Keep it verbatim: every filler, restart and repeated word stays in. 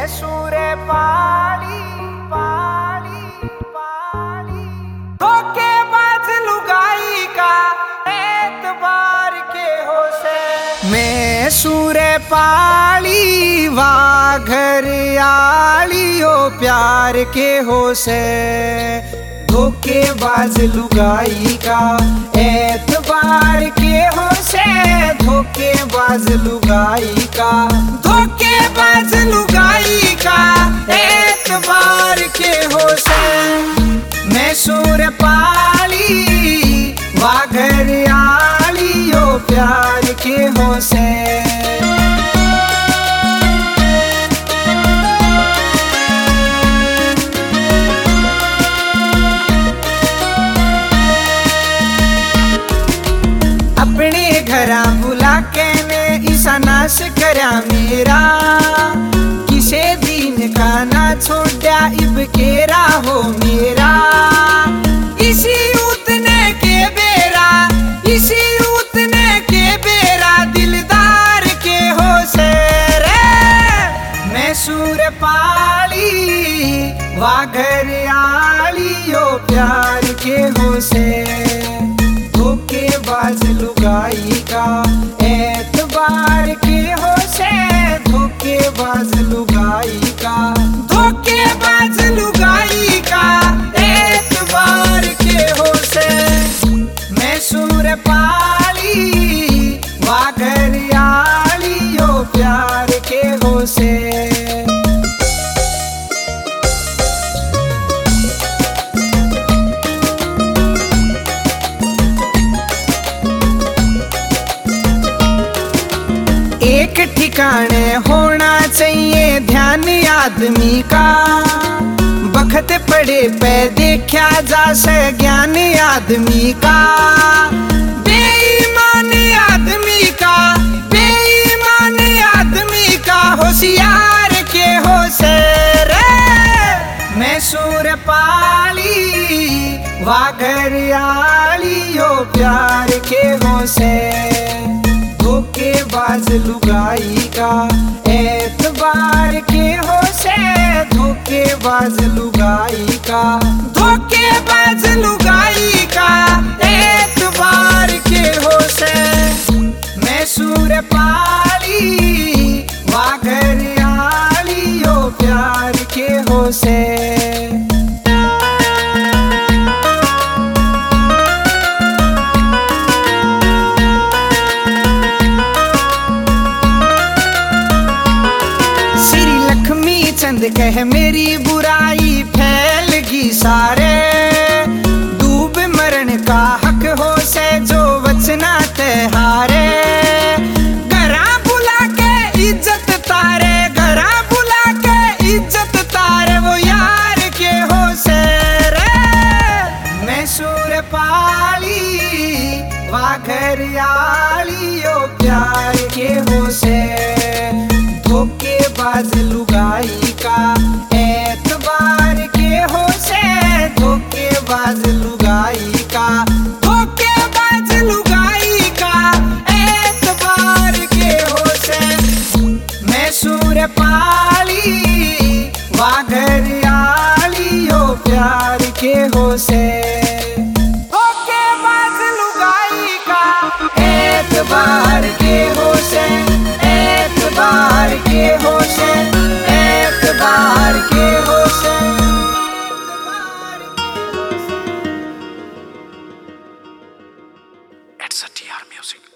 सूरे पाली पाली पाली धोखेबाज लुगाई का एतबार के हो से। मैं सूरे पाली वाघर आली ओ प्यार के हो से। धोखेबाज लुगाई का एतबार के हो से। धोखेबाज लुगाई का धोखेबाज लुगाई का एतबार के हो से। मैं सूर पाली वाघर आली ओ प्यार के हो से। अपने घरा बुला के ने ईसा नाश करया मेरा। किसे दीन का ना छोड़ा इब केरा हो मेरा। इसी उतने के बेरा इसी उतने के बेरा दिलदार के हो से रे। मैं सूर पाली वाघर आली ओ प्यार के हो से। धोखेबाज लुगाई का एतबार के हो से। धोखेबाज लुगाई का धोखेबाज लुगाई का एतबार के हो से। मैं सूर पाली वाघर आली ओ प्यार के हो से। एक ठिकाने होना चाहिए ध्यान आदमी का। बखत पड़े पे देखा जा से ज्ञान आदमी का। बेईमान आदमी का बेईमान आदमी का होशियार के हो से रे। मैं सूर पाली वाघर आली ओ प्यार के हो से। धोखेबाज लुगाई का एतबार के हो से। धोखेबाज लुगाई का धोखेबाज लुगाई का एतबार के हो से। मैं सूर पाली वाघर आली ओ प्यार के हो से। चंद कह मेरी बुराई फैलगी सारे। डूब मरण का हक हो से जो वचना हारे। घरा बुला के इज्जत तारे घरा बुला के इज्जत तारे वो यार के हो से रे। मैं सूर पाली वाघर आली ओ प्यार के हो से। धोखेबाज लुगाई का एतबार के हो से। धोखेबाज लुगाई का धोखेबाज लुगाई का एतबार के हो से। मैं सूर पाली वाघर आली ओ प्यार के हो से। धोखेबाज लुगाई का एतबार के हो से। एतबार के हो से एतबार के हो से। It's a T R music.